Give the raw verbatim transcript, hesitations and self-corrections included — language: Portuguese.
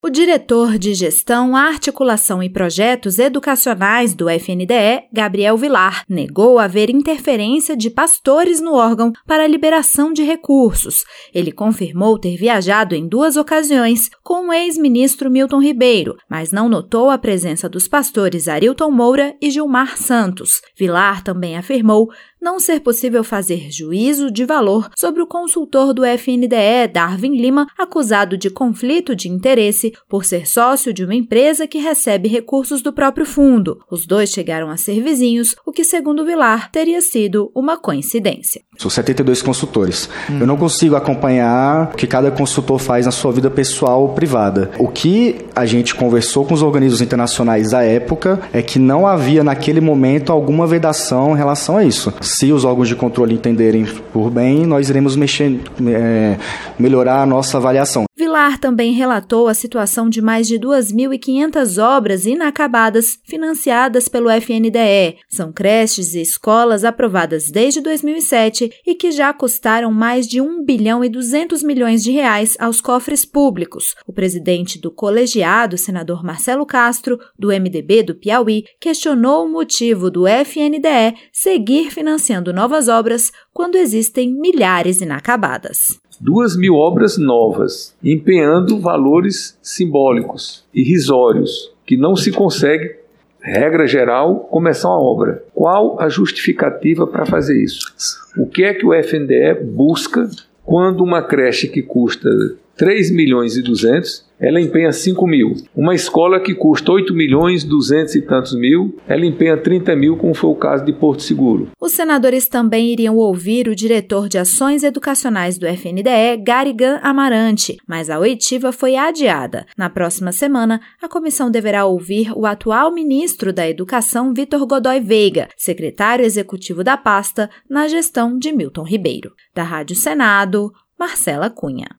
O diretor de Gestão, Articulação e Projetos Educacionais do F N D E, Gabriel Vilar, negou haver interferência de pastores no órgão para a liberação de recursos. Ele confirmou ter viajado em duas ocasiões com o ex-ministro Milton Ribeiro, mas não notou a presença dos pastores Arilton Moura e Gilmar Santos. Vilar também afirmou não ser possível fazer juízo de valor sobre o consultor do F N D E, Darwin Lima, acusado de conflito de interesse por ser sócio de uma empresa que recebe recursos do próprio fundo. Os dois chegaram a ser vizinhos, o que, segundo Vilar, teria sido uma coincidência. São setenta e dois consultores. Hum. Eu não consigo acompanhar o que cada consultor faz na sua vida pessoal ou privada. O que a gente conversou com os organismos internacionais à época é que não havia naquele momento alguma vedação em relação a isso. Se os órgãos de controle entenderem por bem, nós iremos mexer, é, melhorar a nossa avaliação. Vilar também relatou a situação de mais de duas mil e quinhentas obras inacabadas financiadas pelo F N D E. São creches e escolas aprovadas desde dois mil e sete e que já custaram mais de um bilhão e duzentos milhões de reais aos cofres públicos. O presidente do colegiado, senador Marcelo Castro, do M D B do Piauí, questionou o motivo do F N D E seguir financiando novas obras quando existem milhares inacabadas. Duas mil obras novas, empenhando valores simbólicos, irrisórios, que não se consegue, regra geral, começar uma obra. Qual a justificativa para fazer isso? O que é que o F N D E busca quando uma creche que custa três milhões e duzentos, ela empenha cinco mil. Uma escola que custa oito milhões e duzentos e tantos mil, ela empenha trinta mil, como foi o caso de Porto Seguro. Os senadores também iriam ouvir o diretor de Ações Educacionais do F N D E, Garigan Amarante, mas a oitiva foi adiada. Na próxima semana, a comissão deverá ouvir o atual ministro da Educação, Vitor Godoy Veiga, secretário executivo da pasta, na gestão de Milton Ribeiro. Da Rádio Senado, Marcela Cunha.